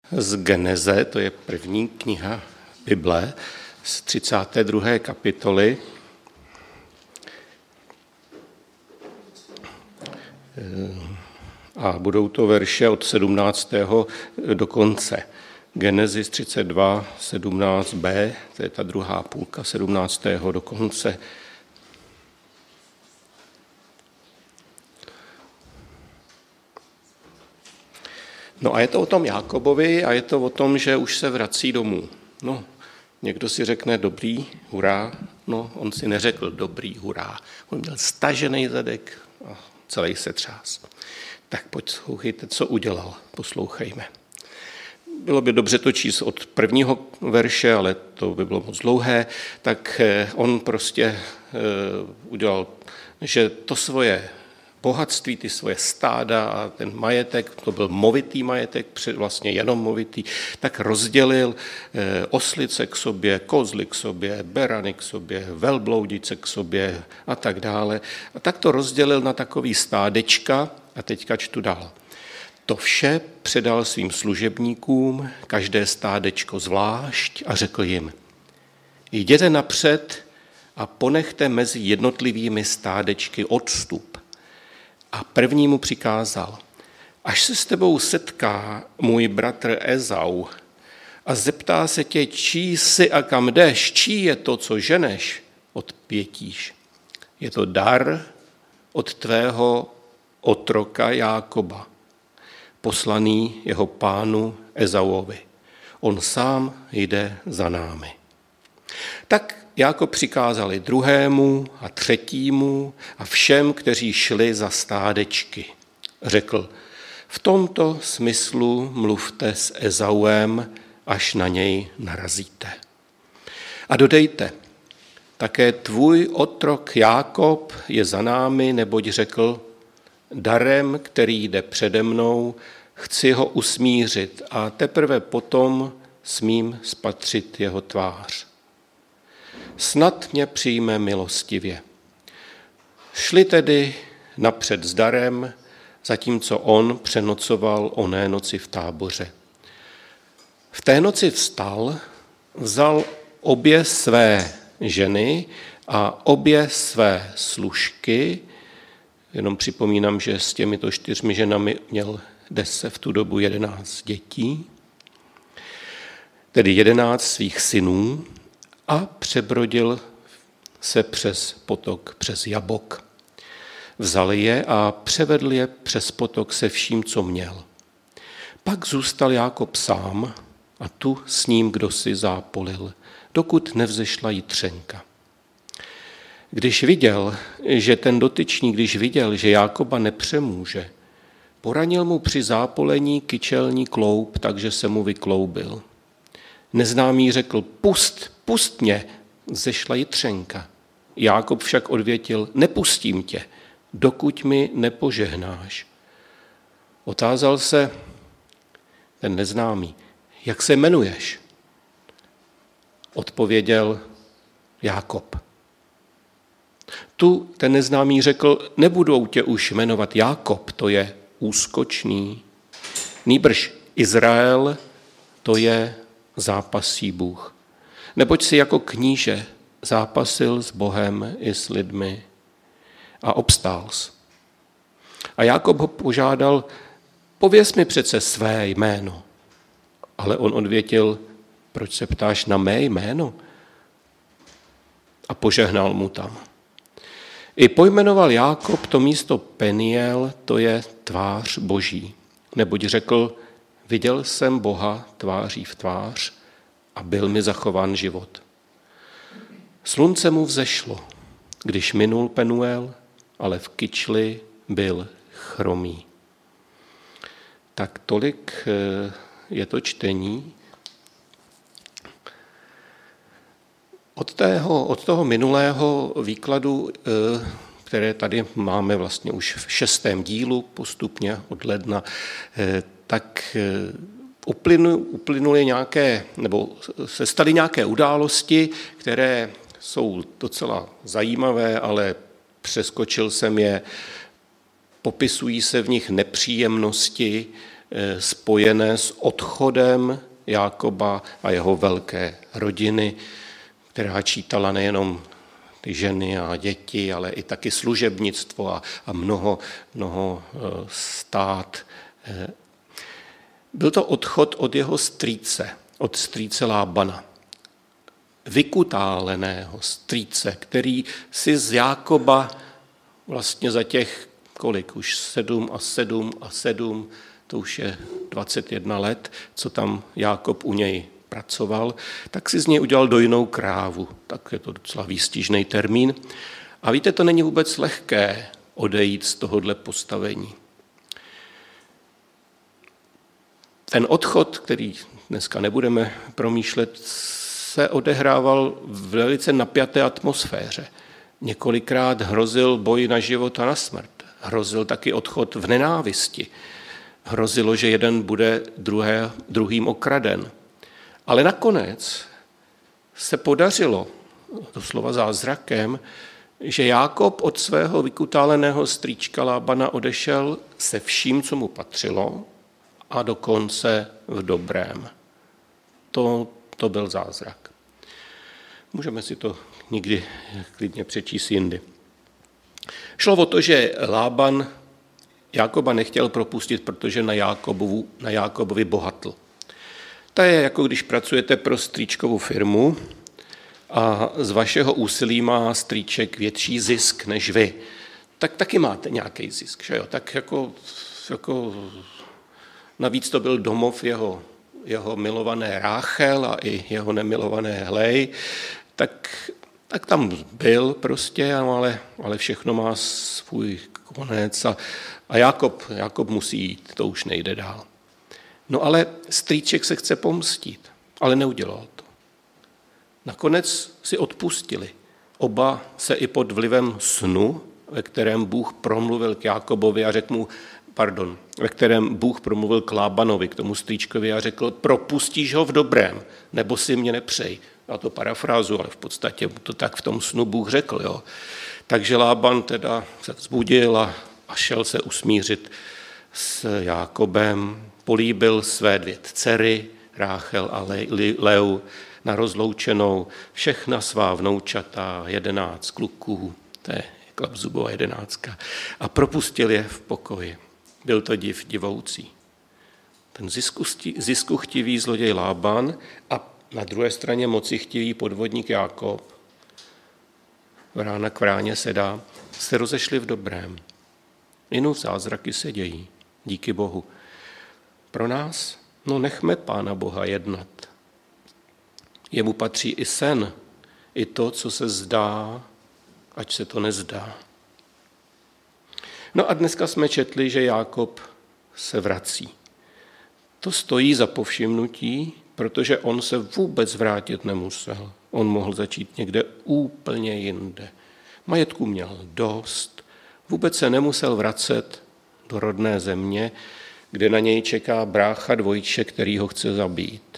z Geneze, to je první kniha Bible, z 32. kapitoly. A budou to verše od 17. do konce. Genesis 32, 17b, to je ta druhá půlka 17. do konce. No a je to o tom Jákobovi a je to o tom, že už se vrací domů. No, někdo si řekne dobrý, hurá. No, on si neřekl dobrý, hurá. On měl stažený zadek a celý se třás. Tak poslouchejte, co udělal. Poslouchejme. Bylo by dobře to číst od prvního verše, ale to by bylo moc dlouhé. Tak on prostě udělal, že to svoje bohatství, ty svoje stáda a ten majetek, to byl movitý majetek, vlastně jenom movitý, tak rozdělil oslice k sobě, kozly k sobě, berany k sobě, velbloudice k sobě a tak dále. A tak to rozdělil na takový stádečka a teďka čtu dál. To vše předal svým služebníkům, každé stádečko zvlášť a řekl jim, jděte napřed a ponechte mezi jednotlivými stádečky odstup. A prvnímu přikázal, až se s tebou setká můj bratr Ezau a zeptá se tě, čí jsi a kam jdeš, čí je to, co ženeš, odpětíš. Je to dar od tvého otroka Jákoba, poslaný jeho pánu Ezauovi. On sám jde za námi. Tak Jákob přikázal i druhému a třetímu a všem, kteří šli za stádečky. Řekl, v tomto smyslu mluvte s Ezauem, až na něj narazíte. A dodejte, také tvůj otrok Jákob je za námi, neboť řekl, darem, který jde přede mnou, chci ho usmířit a teprve potom smím spatřit jeho tvář. Snad mě přijme milostivě. Šli tedy napřed s darem, zatímco on přenocoval oné noci v táboře. V té noci vstal, vzal obě své ženy a obě své služky, jenom připomínám, že s těmito 4 ženami měl v tu dobu 11 dětí, tedy 11 svých synů, a přebrodil se přes potok, přes Jabok. Vzal je a převedl je přes potok se vším, co měl. Pak zůstal Jákob sám a tu s ním kdosi zápolil, dokud nevzešla jitřenka. Když viděl, že Jákoba nepřemůže, poranil mu při zápolení kyčelní kloup, takže se mu vykloubil. Neznámý řekl, pust mě, zešla jitřenka. Jákob však odvětil, nepustím tě, dokud mi nepožehnáš. Otázal se ten neznámý, jak se jmenuješ? Odpověděl Jákob. Tu ten neznámý řekl, nebudou tě už jmenovat Jákob, to je úskočný. Nýbrž Izrael, to je zápasí Bůh. Neboť si jako kníže zápasil s Bohem i s lidmi a obstál jsi. A Jákob ho požádal, pověz mi přece své jméno. Ale on odvětil, proč se ptáš na mé jméno? A požehnal mu tam. I pojmenoval Jákob to místo Peniel, to je tvář Boží. Neboť řekl, viděl jsem Boha tváří v tvář a byl mi zachován život. Slunce mu vzešlo, když minul Penuel, ale v kyčli byl chromý. Tak tolik je to čtení. Od toho minulého výkladu, které tady máme vlastně už v 6. dílu postupně od ledna, tak uplynuly nějaké, nebo se staly nějaké události, které jsou docela zajímavé, ale přeskočil jsem je. Popisují se v nich nepříjemnosti spojené s odchodem Jákoba a jeho velké rodiny, která čítala nejenom ty ženy a děti, ale i taky služebnictvo a mnoho stát. Byl to odchod od jeho strýce, od strýce Lábana, vykutáleného strýce, který si z Jákoba vlastně za těch, kolik už 7, to už je 21 let, co tam Jákob u něj pracoval, tak si z něj udělal dojnou krávu. Tak je to docela výstižný termín. A víte, to není vůbec lehké odejít z tohohle postavení. Ten odchod, který dneska nebudeme promýšlet, se odehrával v velice napjaté atmosféře. Několikrát hrozil boj na život a na smrt. Hrozil taky odchod v nenávisti. Hrozilo, že jeden bude druhým okraden. Ale nakonec se podařilo, doslova zázrakem, že Jákob od svého vykutáleného strýčka Lábana odešel se vším, co mu patřilo, a dokonce v dobrém. To byl zázrak. Můžeme si to někdy klidně přečíst jindy. Šlo o to, že Lában Jákoba nechtěl propustit, protože na Jákobovi bohatl. To je jako když pracujete pro strýčkovou firmu a z vašeho úsilí má strýček větší zisk než vy. Tak taky máte nějaký zisk, že jo? Tak jako navíc to byl domov jeho milované Ráchel a i jeho nemilované Hlej, tak tam byl prostě, ale všechno má svůj konec a Jákob musí jít, to už nejde dál. No ale strýček se chce pomstít, ale neudělal to. Nakonec si odpustili. Oba se i pod vlivem snu, ve kterém Bůh promluvil k Jákobovi a ve kterém Bůh promluvil k Lábanovi, k tomu strýčkovi a řekl, propustíš ho v dobrém, nebo si mě nepřej. Já to parafrázu, ale v podstatě to tak v tom snu Bůh řekl. Jo. Takže Lában teda se vzbudil a šel se usmířit s Jákobem, políbil své 2 dcery, Ráchel a Leu, na rozloučenou, všechna svá vnoučata, 11 kluků, to je Klapzubova 11, a propustil je v pokoji. Byl to div divoucí. Ten ziskuchtivý zloděj Lában a na druhé straně mocichtivý podvodník Jákob, vrána k vráně sedá, se rozešli v dobrém. Jinou zázraky se dějí, díky Bohu. Pro nás, nechme Pána Boha jednat. Jemu patří i sen, i to, co se zdá, ať se to nezdá. No a dneska jsme četli, že Jákob se vrací. To stojí za povšimnutí, protože on se vůbec vrátit nemusel. On mohl začít někde úplně jinde. Majetku měl dost, vůbec se nemusel vracet do rodné země, kde na něj čeká brácha dvojče, který ho chce zabít.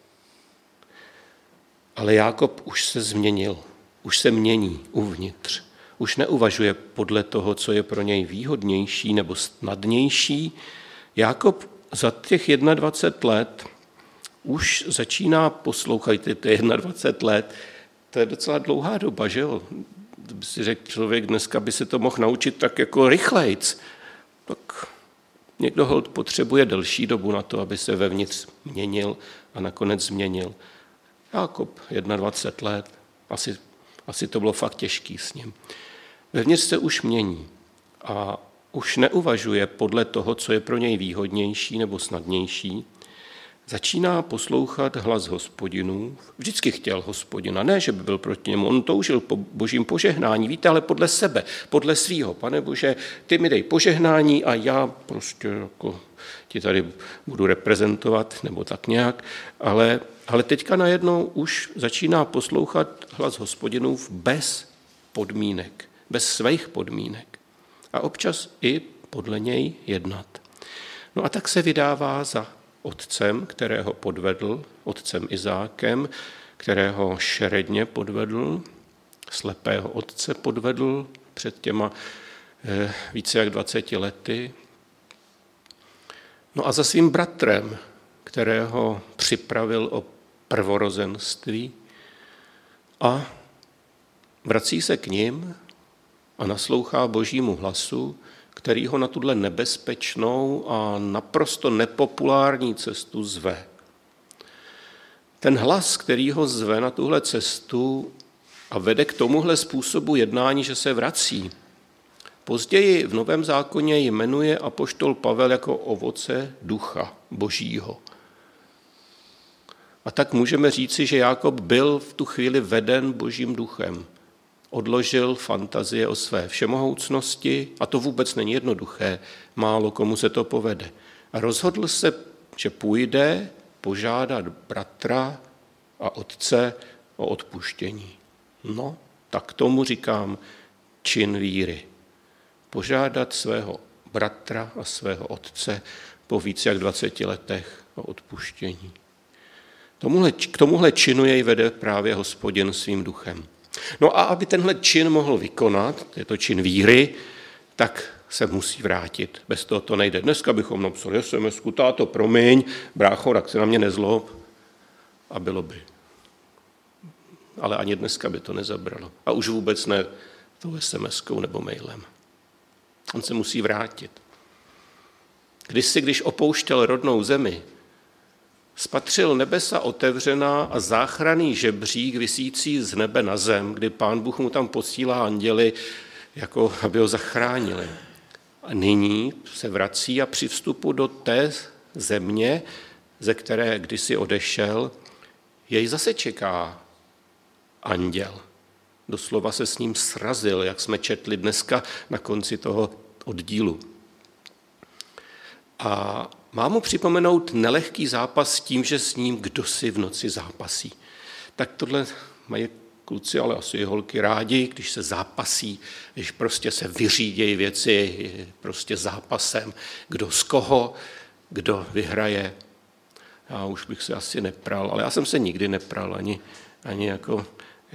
Ale Jákob už se změnil, už se mění uvnitř. Už neuvažuje podle toho, co je pro něj výhodnější nebo snadnější. Jákob za těch 21 let už začíná poslouchat, to je 21 let, to je docela dlouhá doba, že jo? Kdyby si řekl člověk, dneska by se to mohl naučit tak jako rychlejc, tak někdo holt potřebuje delší dobu na to, aby se vevnitř měnil a nakonec změnil. Jákob 21 let, asi to bylo fakt těžký s ním. Vevnitř se už mění a už neuvažuje podle toho, co je pro něj výhodnější nebo snadnější. Začíná poslouchat hlas Hospodinův. Vždycky chtěl Hospodina, ne, že by byl proti němu. On toužil po božím požehnání, víte, ale podle sebe, podle svýho. Pane Bože, ty mi dej požehnání a já prostě jako ti tady budu reprezentovat, nebo tak nějak. Ale teďka najednou už začíná poslouchat hlas Hospodinův bez podmínek, bez svých podmínek. A občas i podle něj jednat. No a tak se vydává za otcem, kterého podvedl, otcem Izákem, kterého šeredně podvedl, slepého otce podvedl před těma více jak 20 lety. No a za svým bratrem, kterého připravil o prvorozenství, a vrací se k nim a naslouchá Božímu hlasu, který ho na tuhle nebezpečnou a naprosto nepopulární cestu zve. Ten hlas, který ho zve na tuhle cestu a vede k tomuhle způsobu jednání, že se vrací, později v Novém zákoně jmenuje apoštol Pavel jako ovoce ducha Božího. A tak můžeme říci, že Jákob byl v tu chvíli veden Božím duchem. Odložil fantazie o své všemohoucnosti, a to vůbec není jednoduché, málo komu se to povede. A rozhodl se, že půjde požádat bratra a otce o odpuštění. No, tak tomu říkám čin víry. Požádat svého bratra a svého otce po více jak 20 letech o odpuštění. K tomuhle činu jej vede právě Hospodin svým duchem. No a aby tenhle čin mohl vykonat, je to čin víry, tak se musí vrátit. Bez toho to nejde. Dneska bychom napsali SMS-ku, táto promiň, brácho, tak se na mě nezlob. A bylo by. Ale ani dneska by to nezabralo. A už vůbec ne tou SMS-kou nebo mailem. On se musí vrátit. Když opouštěl rodnou zemi, spatřil nebesa otevřená a záchranný žebřík visící z nebe na zem, kdy Pán Bůh mu tam posílá anděli, jako aby ho zachránili. A nyní se vrací a při vstupu do té země, ze které kdysi odešel, jej zase čeká anděl. Doslova se s ním srazil, jak jsme četli dneska na konci toho oddílu. A má mu připomenout nelehký zápas s tím, že s ním kdosi v noci zápasí. Tak tohle mají kluci, ale asi i holky rádi, když se zápasí, když prostě se vyřídějí věci prostě zápasem, kdo z koho, kdo vyhraje. Já už bych se asi nepral, ale já jsem se nikdy nepral, ani jako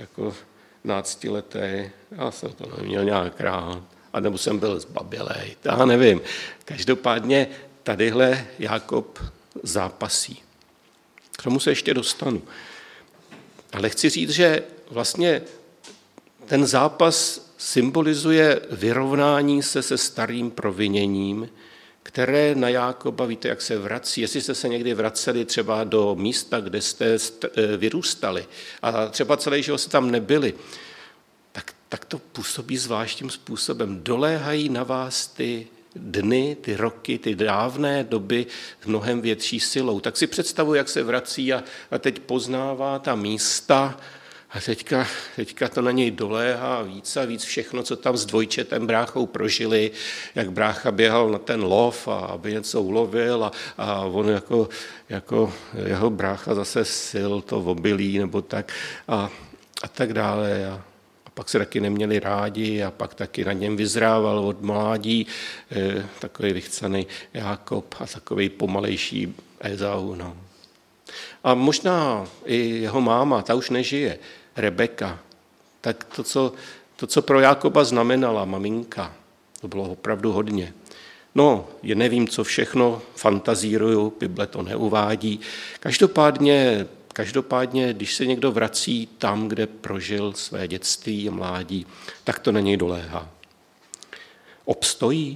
15letý. Já jsem to neměl nějak rád. A nebo jsem byl zbabělej, já nevím. Každopádně tadyhle Jákob zápasí. K tomu se ještě dostanu. Ale chci říct, že vlastně ten zápas symbolizuje vyrovnání se starým proviněním, které na Jákoba, víte, jak se vrací, jestli jste se někdy vraceli třeba do místa, kde jste vyrůstali a třeba celý život jste tam nebyli, tak to působí zvláštním způsobem. Doléhají na vás ty dny, ty roky, ty dávné doby s mnohem větší silou. Tak si představuji, jak se vrací a teď poznává ta místa a teďka to na něj doléhá víc a víc všechno, co tam s dvojčetem bráchou prožili, jak brácha běhal na ten lov a aby něco ulovil a on jako jeho brácha zase sil to obilí nebo tak a tak dále. A pak se taky neměli rádi a pak taky na něm vyzrával od mládí takový vychcaný Jákob a takový pomalejší Ezau. No. A možná i jeho máma, ta už nežije, Rebeka, tak to, co pro Jákoba znamenala maminka, to bylo opravdu hodně. No, nevím, co všechno, fantazíruju, Bible to neuvádí. Každopádně, když se někdo vrací tam, kde prožil své dětství a mládí, tak to na něj doléhá. Obstojí?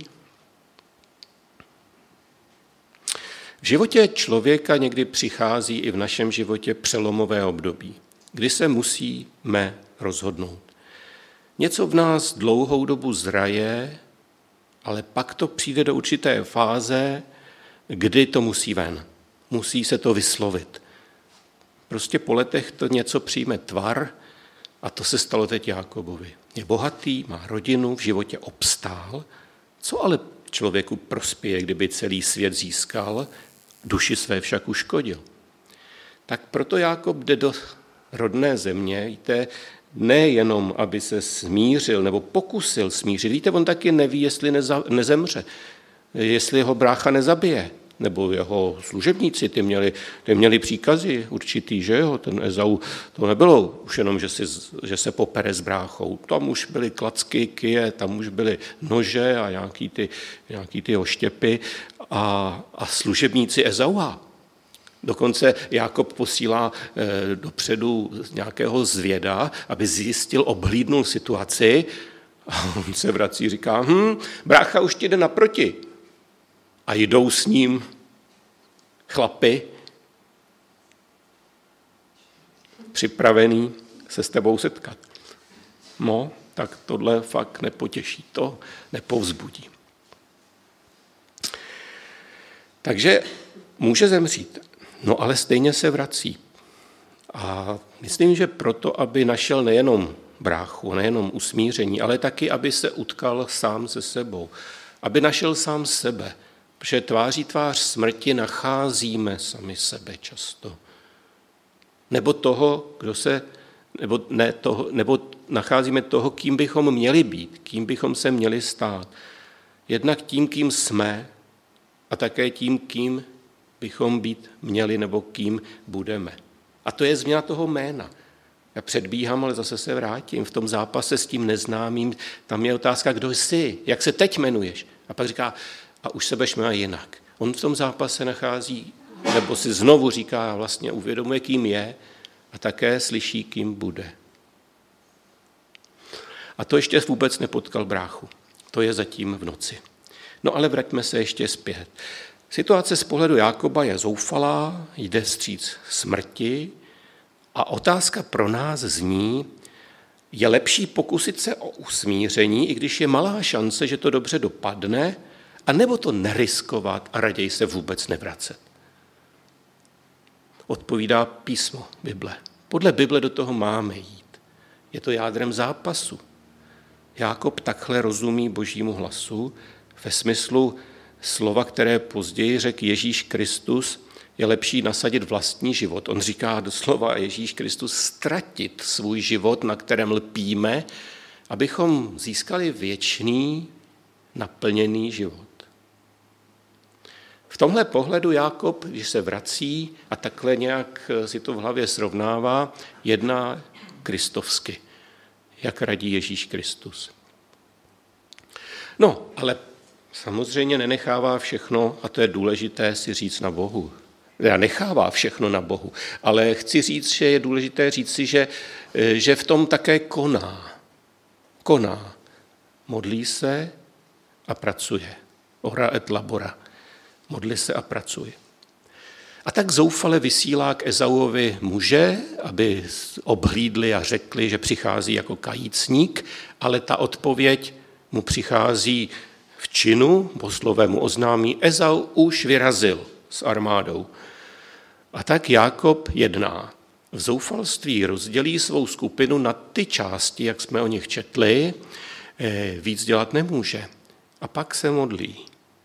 V životě člověka někdy přichází i v našem životě přelomové období, kdy se musíme rozhodnout. Něco v nás dlouhou dobu zraje, ale pak to přijde do určité fáze, kdy to musí ven. Musí se to vyslovit. Prostě po letech to něco přijme tvar a to se stalo teď Jákobovi. Je bohatý, má rodinu, v životě obstál. Co ale člověku prospěje, kdyby celý svět získal, duši své však uškodil? Tak proto Jákob jde do rodné země, víte, nejenom, aby se smířil nebo pokusil smířit. Víte, on taky neví, jestli nezemře, jestli ho brácha nezabije. nebo jeho služebníci, ty měli příkazy určitý, že jo, ten Ezau, to nebylo už jenom, že se popere s bráchou, tam už byly klacky, kyje, tam už byly nože a nějaký ty oštěpy a služebníci Ezaua. Dokonce Jákob posílá dopředu nějakého zvěda, aby zjistil, obhlídnul situaci a on se vrací, říká, brácha už ti jde naproti. A jdou s ním chlapi, připravený se s tebou setkat. No, tak tohle fakt nepotěší, to nepovzbudí. Takže může zemřít, no ale stejně se vrací. A myslím, že proto, aby našel nejenom bráchu, nejenom usmíření, ale taky, aby se utkal sám se sebou. Aby našel sám sebe, protože tváří tvář smrti nacházíme sami sebe často. Nebo toho, nebo nacházíme toho, kým bychom měli být, kým bychom se měli stát. Jednak tím, kým jsme, a také tím, kým bychom být měli, nebo kým budeme. A to je změna toho jména. Já předbíhám, ale zase se vrátím. V tom zápase s tím neznámým, tam je otázka, kdo jsi, jak se teď jmenuješ. A pak říká, a už se budeš jmenovat jinak. On v tom zápase nachází, nebo si znovu říká, vlastně uvědomuje, kým je a také slyší, kým bude. A to ještě vůbec nepotkal bráchu. To je zatím v noci. No ale vraťme se ještě zpět. Situace z pohledu Jákoba je zoufalá, jde vstříc smrti a otázka pro nás zní, je lepší pokusit se o usmíření, i když je malá šance, že to dobře dopadne, anebo to neriskovat a raději se vůbec nevracet. Odpovídá písmo Bible. Podle Bible do toho máme jít. Je to jádrem zápasu. Jákob takhle rozumí Božímu hlasu ve smyslu slova, které později řekl Ježíš Kristus, je lepší nasadit vlastní život. On říká doslova Ježíš Kristus ztratit svůj život, na kterém lpíme, abychom získali věčný, naplněný život. V tomhle pohledu Jákob, když se vrací a takhle nějak si to v hlavě srovnává, jedná kristovsky, jak radí Ježíš Kristus. No, ale samozřejmě nenechává všechno, a to je důležité si říct na Bohu. Nechává všechno na Bohu, ale chci říct, že je důležité říct si, že v tom také koná. Modlí se a pracuje. Ora et labora. Modlí se a pracuje. A tak zoufale vysílá k Ezauovi muže, aby obhlídli a řekli, že přichází jako kajícník, ale ta odpověď mu přichází v činu, poslové mu oznámí, Ezau už vyrazil s armádou. A tak Jákob jedná. V zoufalství rozdělí svou skupinu na ty části, jak jsme o nich četli, víc dělat nemůže. A pak se modlí.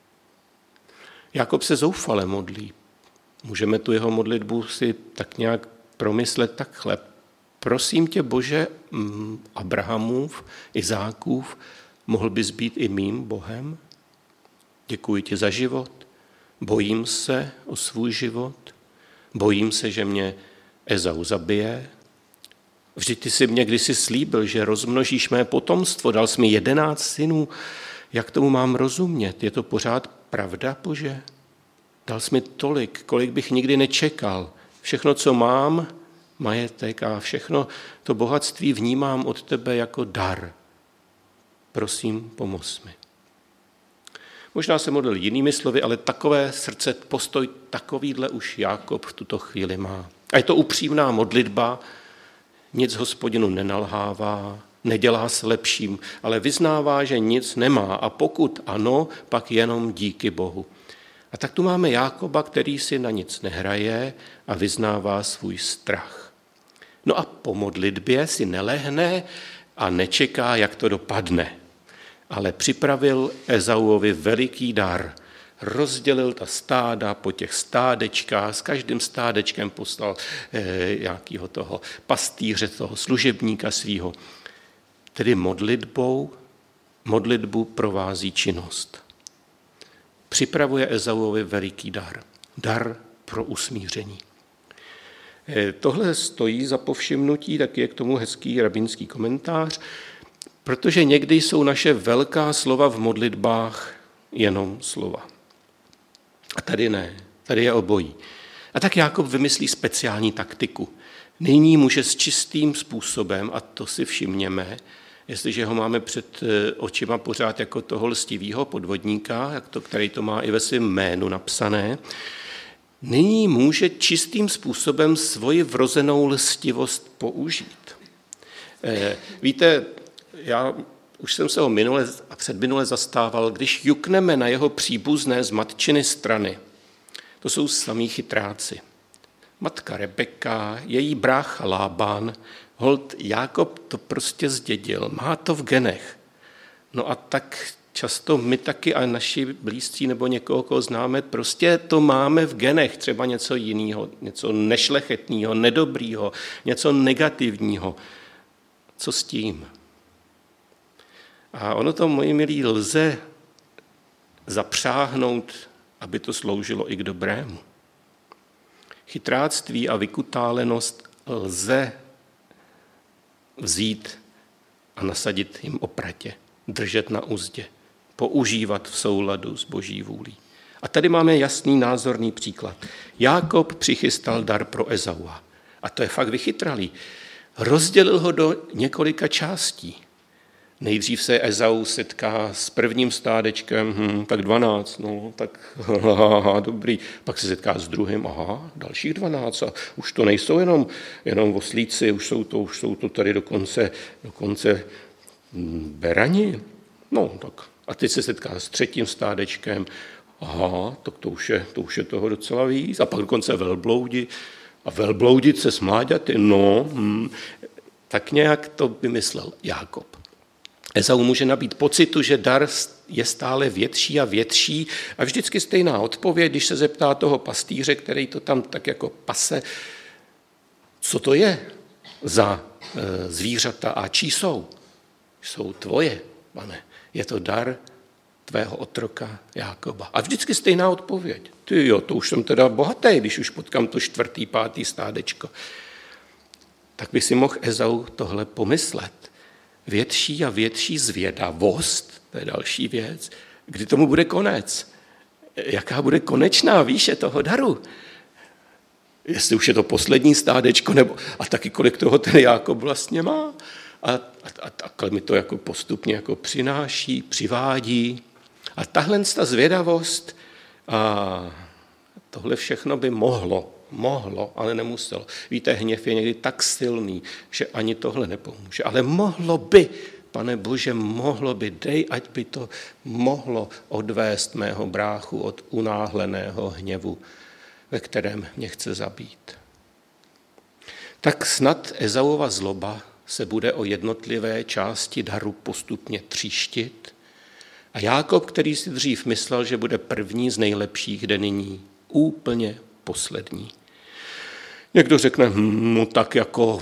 Jákob se zoufale modlí. Můžeme tu jeho modlitbu si tak nějak promyslet takhle. Prosím tě, Bože, Abrahamův, Izákův, mohl bys být i mým Bohem? Děkuji ti za život. Bojím se o svůj život. Bojím se, že mě Ezau zabije. Vždyť ty jsi mě kdysi slíbil, že rozmnožíš mé potomstvo. Dal jsi mi 11 synů. Jak tomu mám rozumět? Je to pořád pravda, Bože? Dal jsi mi tolik, kolik bych nikdy nečekal. Všechno, co mám, majetek a všechno to bohatství vnímám od tebe jako dar. Prosím, pomoz mi. Možná se modlil jinými slovy, ale takové srdce, postoj takovýhle už Jákob v tuto chvíli má. A je to upřímná modlitba, nic Hospodinu nenalhává, nedělá se lepším, ale vyznává, že nic nemá a pokud ano, pak jenom díky Bohu. A tak tu máme Jákoba, který si na nic nehraje a vyznává svůj strach. No a po modlitbě si nelehne a nečeká, jak to dopadne. Ale připravil Ezauovi veliký dar. Rozdělil ta stáda po těch stádečkách, s každým stádečkem poslal nějakého toho pastýře, toho služebníka svýho. Tedy modlitbu provází činnost. připravuje Ezauovi veliký dar. Dar pro usmíření. Tohle stojí za povšimnutí, tak je k tomu hezký rabínský komentář, protože někdy jsou naše velká slova v modlitbách jenom slova. A tady ne, tady je obojí. A tak Jákob vymyslí speciální taktiku. Nyní může s čistým způsobem, a to si všimněme, jestliže ho máme před očima pořád jako toho lstivého podvodníka, který to má i ve svém jménu napsané, nyní může čistým způsobem svoji vrozenou lstivost použít. Víte, já už jsem se ho minule a předminule zastával, když jukneme na jeho příbuzné z matčiny strany, to jsou samí chytráci. Matka Rebeka, její brácha Lában, holt Jákob to prostě zdědil, má to v genech. No a tak často my taky a naši blízcí nebo někoho, koho známe, prostě to máme v genech, třeba něco jiného, něco nešlechetného, nedobrýho, něco negativního. Co s tím? A ono to, moji milí, lze zapřáhnout, aby to sloužilo i k dobrému. Chytráctví a vykutálenost lze vzít a nasadit jim opratě, držet na uzdě, používat v souladu s Boží vůlí. A tady máme jasný názorný příklad. Jákob přichystal dar pro Ezaua. A to je fakt vychytralý. Rozdělil ho do několika částí. Nejdřív se Ezau setká s prvním stádečkem, tak 12, no, tak dobrý. Pak se setká s druhým, dalších 12. A už to nejsou jenom oslíci, už jsou to tady dokonce berani. No, tak. A teď se setká s třetím stádečkem, tak to už je toho docela víc. A pak dokonce velbloudi. A velbloudit se s mláďaty, tak nějak to vymyslel Jákob. Ezau může nabít pocitu, že dar je stále větší a větší a vždycky stejná odpověď, když se zeptá toho pastýře, který to tam tak jako pase, co to je za zvířata a čí jsou? Jsou tvoje, pane. Je to dar tvého otroka Jákoba. A vždycky stejná odpověď. To už jsem teda bohatý, když už potkám to 4., 5. stádečko. Tak by si mohl Ezau tohle pomyslet. Větší a větší zvědavost, to je další věc, kdy tomu bude konec. Jaká bude konečná výše toho daru? Jestli už je to poslední stádečko, nebo a taky kolik toho ten Jákob vlastně má. A takhle mi to jako postupně jako přináší, přivádí. A tahle ta zvědavost a tohle všechno by mohlo, ale nemuselo. Víte, hněv je někdy tak silný, že ani tohle nepomůže. Ale mohlo by, Pane Bože, dej, ať by to mohlo odvést mého bráchu od unáhleného hněvu, ve kterém mě chce zabít. Tak snad Ezauova zloba se bude o jednotlivé části daru postupně tříštit a Jákob, který si dřív myslel, že bude první z nejlepších, jde nyní úplně poslední. Někdo řekne, tak jako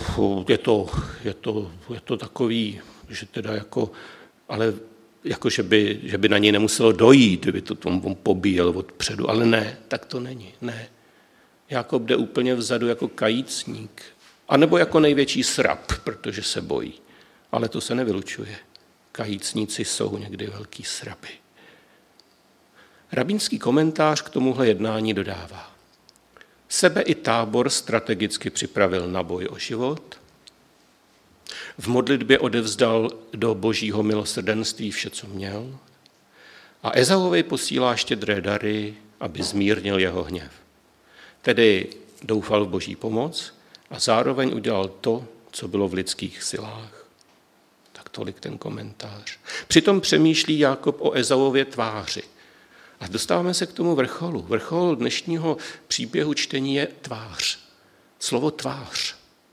je to takový, že teda jako, ale jako, že by na něj nemuselo dojít, kdyby to on pobíjel odpředu, ale ne, tak to není, ne. Jákob jde úplně vzadu jako kajícník, anebo jako největší srab, protože se bojí, ale to se nevylučuje. Kajícníci jsou někdy velký sraby. Rabínský komentář k tomuhle jednání dodává. Sebe i tábor strategicky připravil na boj o život, v modlitbě odevzdal do Božího milosrdenství vše, co měl, a Ezauovi posílá štědré dary, aby zmírnil jeho hněv. Tedy doufal v Boží pomoc a zároveň udělal to, co bylo v lidských silách. Tak tolik ten komentář. Přitom přemýšlí Jákob o Ezauově tváři. A dostáváme se k tomu vrcholu. Vrchol dnešního příběhu čtení je tvář. Slovo tvář.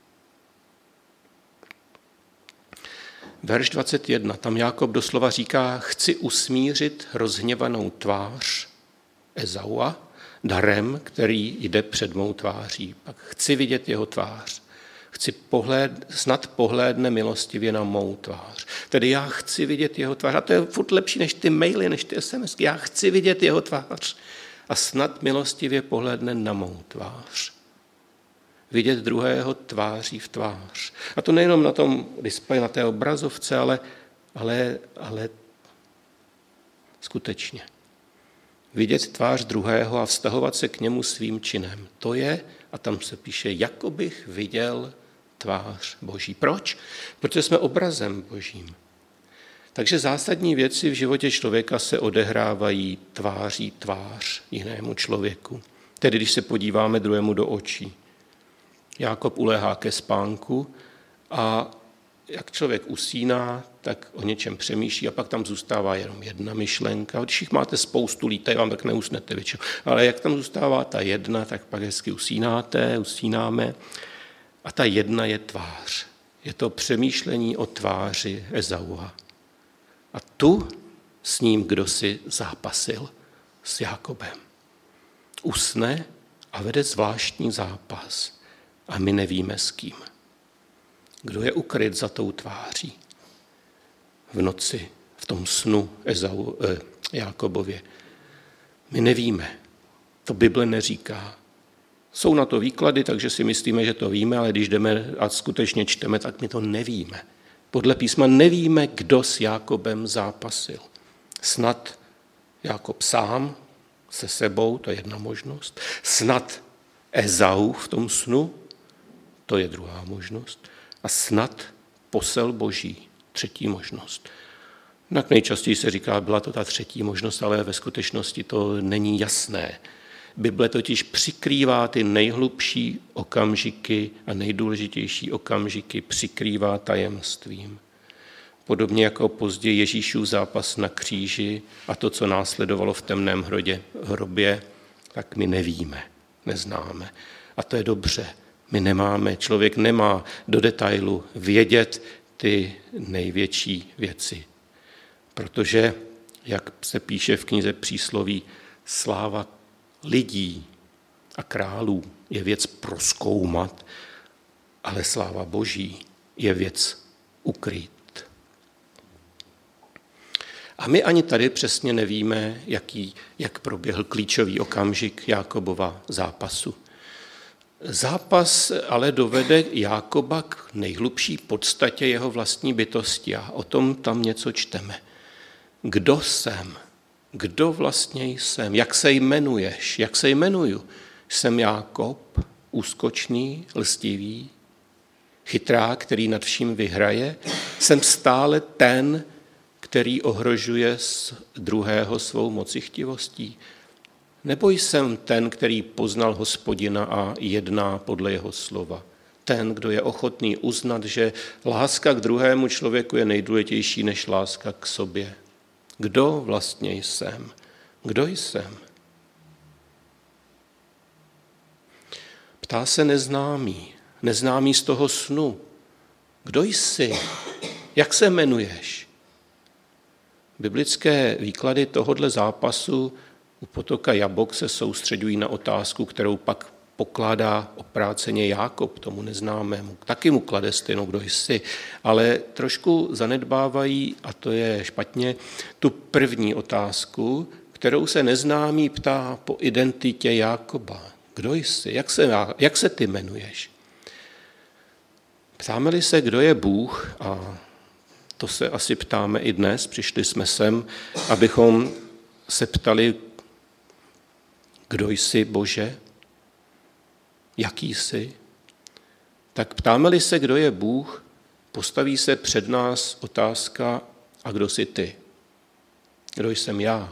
Verš 21, tam Jákob doslova říká, chci usmířit rozhněvanou tvář Ezaua darem, který jde před mou tváří. Pak chci vidět jeho tvář. snad pohlédne milostivě na mou tvář. Tedy já chci vidět jeho tvář. A to je furt lepší než ty maily, než ty SMSky. Já chci vidět jeho tvář. A snad milostivě pohlédne na mou tvář. Vidět druhého tváří v tvář. A to nejenom na tom displeji, na té obrazovce, ale skutečně. Vidět tvář druhého a vztahovat se k němu svým činem. To je, a tam se píše, jako bych viděl tvář Boží. Proč? Protože jsme obrazem Božím. Takže zásadní věci v životě člověka se odehrávají tváří tvář jinému člověku. Tedy když se podíváme druhému do očí. Jákob uléhá ke spánku a jak člověk usíná, tak o něčem přemýšlí a pak tam zůstává jenom jedna myšlenka. Když jich máte spoustu, lítají vám, tak neusnete většinou. Ale jak tam zůstává ta jedna, tak pak hezky usínáme. A ta jedna je tvář. Je to přemýšlení o tváři Ezaua. A tu s ním kdosi zápasil s Jákobem. Usne a vede zvláštní zápas. A my nevíme s kým. Kdo je ukryt za tou tváří? V noci, v tom snu Jákobově. My nevíme. To Bible neříká. Jsou na to výklady, takže si myslíme, že to víme, ale když jdeme a skutečně čteme, tak my to nevíme. Podle písma nevíme, kdo s Jákobem zápasil. Snad Jákob sám se sebou, to je jedna možnost. Snad Ezau v tom snu, to je druhá možnost. A snad posel Boží, třetí možnost. Tak nejčastěji se říká, byla to ta třetí možnost, ale ve skutečnosti to není jasné. Bible totiž přikrývá ty nejhlubší okamžiky a nejdůležitější okamžiky, přikrývá tajemstvím. Podobně jako později Ježíšův zápas na kříži a to, co následovalo v temném hrobě, tak my nevíme, neznáme. A to je dobře. My nemáme, člověk nemá do detailu vědět ty největší věci. Protože, jak se píše v knize Přísloví, sláva lidí a králů je věc prozkoumat, ale sláva Boží je věc ukrýt. A my ani tady přesně nevíme, jak proběhl klíčový okamžik Jákobova zápasu. Zápas ale dovede Jákoba k nejhlubší podstatě jeho vlastní bytosti a o tom tam něco čteme. Kdo jsem? Kdo vlastně jsem? Jak se jmenuješ? Jak se jmenuju? Jsem Jákob, úskočný, lstivý, chytrák, který nad vším vyhraje? Jsem stále ten, který ohrožuje druhého svou mocichtivostí? Nebo jsem ten, který poznal Hospodina a jedná podle jeho slova? Ten, kdo je ochotný uznat, že láska k druhému člověku je nejdůležitější než láska k sobě. Kdo vlastně jsem? Kdo jsem? Ptá se neznámý z toho snu. Kdo jsi? Jak se jmenuješ? Biblické výklady tohodle zápasu u potoka Jabok se soustředují na otázku, kterou pak pokládá opráceně Jákob tomu neznámému. Taky mu klade stejnou, kdo jsi, ale trošku zanedbávají, a to je špatně, tu první otázku, kterou se neznámý ptá po identitě Jákoba. Kdo jsi? Jak se ty jmenuješ? Ptáme-li se, kdo je Bůh, a to se asi ptáme i dnes, přišli jsme sem, abychom se ptali, kdo jsi, Bože? Jaký jsi? Tak ptáme-li se, kdo je Bůh, postaví se před nás otázka, a kdo jsi ty? Kdo jsem já?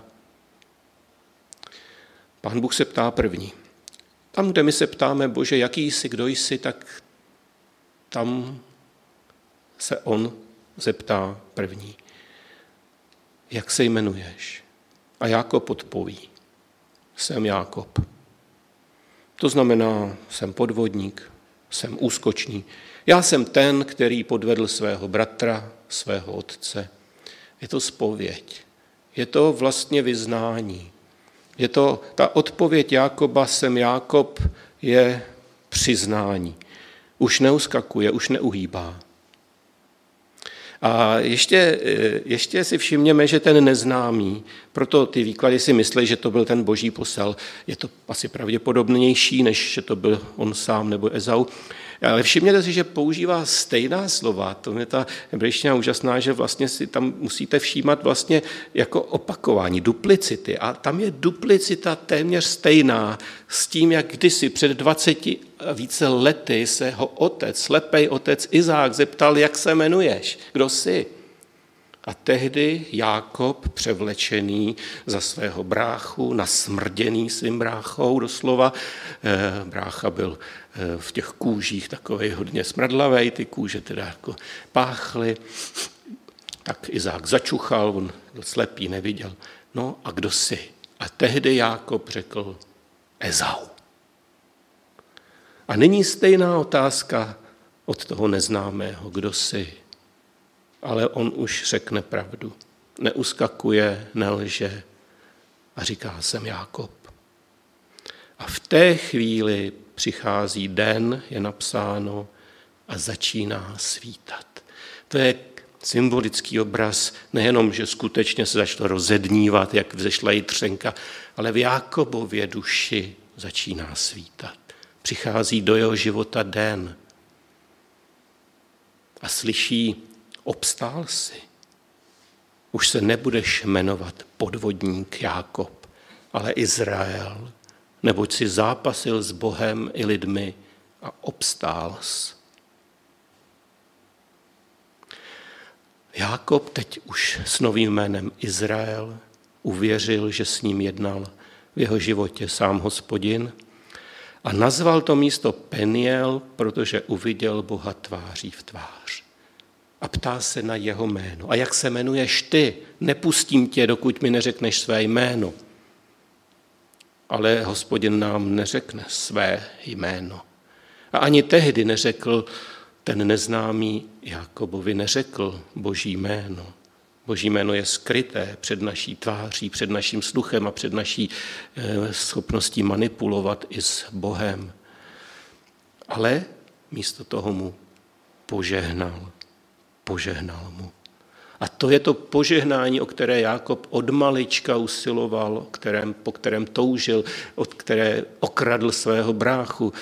Pán Bůh se ptá první. Tam, kde my se ptáme, Bože, jaký jsi, kdo jsi, tak tam se on zeptá první. Jak se jmenuješ? A Jákob odpoví. Jsem Jákob. To znamená, jsem podvodník, jsem úskočný. Já jsem ten, který podvedl svého bratra, svého otce. Je to zpověď. Je to vlastně vyznání. Je to ta odpověď Jákoba, jsem Jákob, je přiznání. už neuskakuje, už neuhýbá. A ještě si všimněme, že ten neznámý, proto ty výklady si myslí, že to byl ten boží posel. Je to asi pravděpodobnější, než že to byl on sám nebo Ezau. Ale všimněte si, že používá stejná slova. To je ta hebrejština úžasná, že vlastně si tam musíte všímat vlastně jako opakování, duplicity. A tam je duplicita téměř stejná s tím, jak kdysi před 20 a více lety se ho otec, slepej otec Izák zeptal, jak se jmenuješ, kdo jsi. A tehdy Jákob, převlečený za svého bráchu, nasmrděný svým bráchou doslova, brácha byl v těch kůžích takovej hodně smradlavej, ty kůže teda jako páchly, tak Izák začuchal, on byl slepý, neviděl. No a kdo jsi? A tehdy Jákob řekl Ezau. A nyní stejná otázka od toho neznámého, kdo jsi. Ale on už řekne pravdu. Neuskakuje, nelže a říká, jsem Jákob. A v té chvíli přichází den, je napsáno, a začíná svítat. To je symbolický obraz, nejenom, že skutečně se začalo rozednívat, jak vzešla jitřenka, ale v Jákobově duši začíná svítat. Přichází do jeho života den a slyší, obstál jsi. Už se nebudeš jmenovat podvodník Jákob, ale Izrael, neboť si zápasil s Bohem i lidmi a obstál jsi. Jákob teď už s novým jménem Izrael uvěřil, že s ním jednal v jeho životě sám Hospodin a nazval to místo Peniel, protože uviděl Boha tváří v tvář. A ptá se na jeho jméno. A jak se jmenuješ ty? Nepustím tě, dokud mi neřekneš své jméno. Ale Hospodin nám neřekne své jméno. A ani tehdy neřekl, ten neznámý Jákobovi neřekl Boží jméno. Boží jméno je skryté před naší tváří, před naším sluchem a před naší schopností manipulovat i s Bohem. Ale místo toho mu požehnal mu. A to je to požehnání, o které Jákob od malička usiloval, po kterém toužil, od které okradl svého bráchu.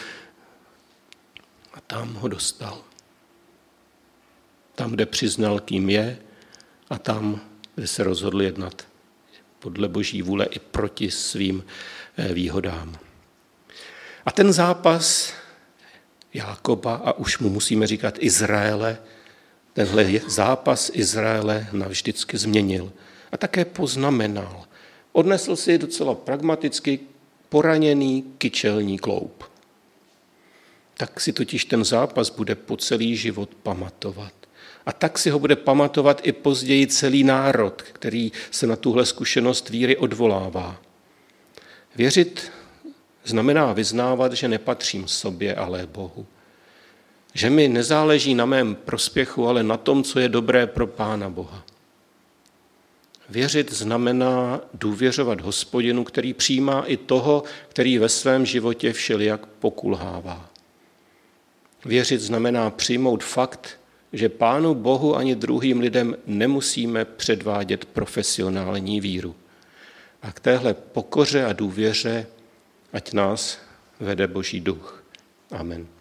A tam ho dostal. Tam, kde přiznal, kým je, a tam, kde se rozhodl jednat podle Boží vůle i proti svým výhodám. A ten zápas Jákoba, a už mu musíme říkat Izraele, tenhle zápas Izraele navždycky změnil a také poznamenal. Odnesl si docela pragmaticky poraněný kyčelní kloup. Tak si totiž ten zápas bude po celý život pamatovat. A tak si ho bude pamatovat i později celý národ, který se na tuhle zkušenost víry odvolává. Věřit znamená vyznávat, že nepatřím sobě, ale Bohu. Že mi nezáleží na mém prospěchu, ale na tom, co je dobré pro Pána Boha. Věřit znamená důvěřovat Hospodinu, který přijímá i toho, který ve svém životě všelijak pokulhává. Věřit znamená přijmout fakt, že Pánu Bohu ani druhým lidem nemusíme předvádět profesionální víru. A k téhle pokoře a důvěře ať nás vede Boží duch. Amen.